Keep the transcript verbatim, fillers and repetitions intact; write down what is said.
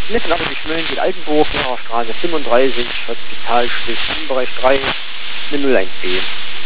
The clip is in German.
Mittelalter Schmölln, die Altenburg, Straße fünfunddreißig, Hospitalstrich, Bereich drei, eine null eins B.